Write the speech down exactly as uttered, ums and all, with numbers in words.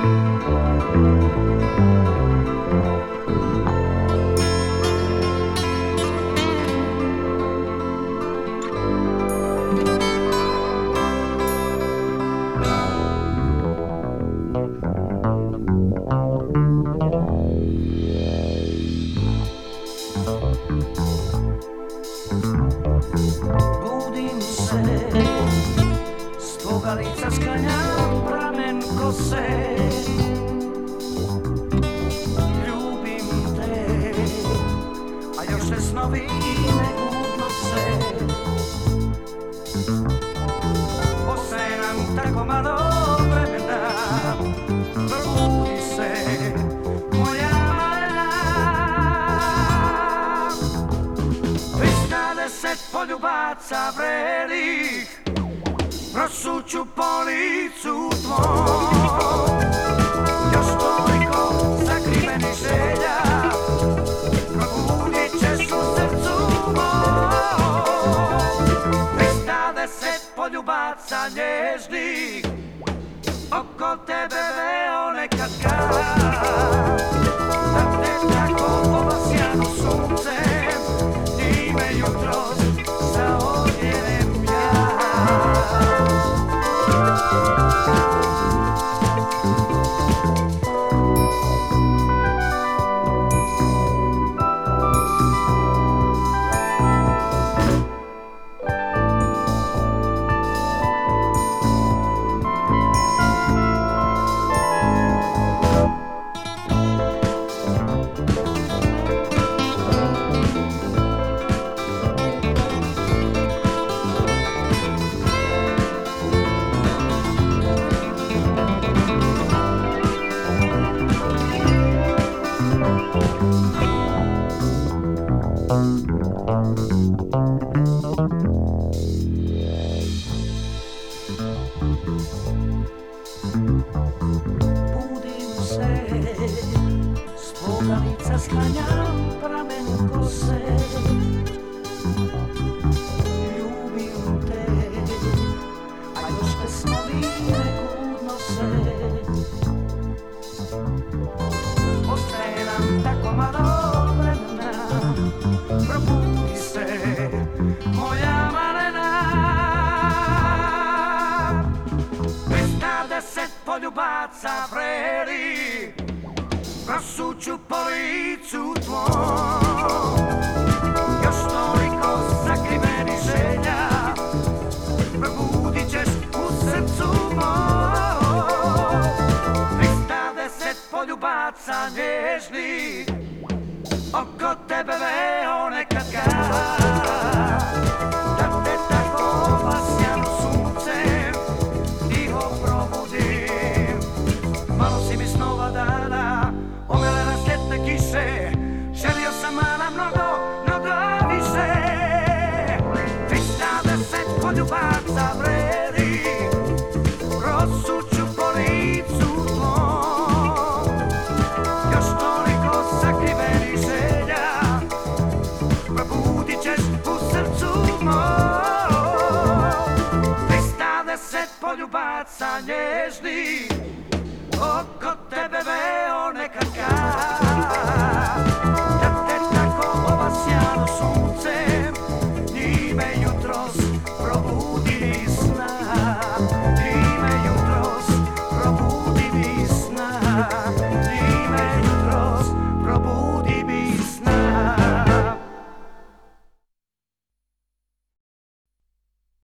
Budim se, s tvoga lica sklanjam pramen kose. Ljubim te, a još te snovi ne udnose. Ostaje nam tako malo vremena, probudi se, moja malena. Tristadeset poljubaca vrelih prosuću po licu tvom. Još toliko sakrivenih želja probudit ćeš u srcu mom. Tristadeset poljubaca nježnih oko tebe veo nekad kad da te tako obasjano suncem ime jutros zaodjenem ja. Budim se, s tvoga lica sklanjam pramen kose. Ljubim te, a još te snovi ne udnose. Ostaje nam tako malo vremena, probudi se, moja malena. Tristadeset poljubaca vrelih prosuću po licu tvom. Još toliko sakrivenih želja probudit ćeš u srcu mom. Tristadeset poljubaca nježnih oko tebe veo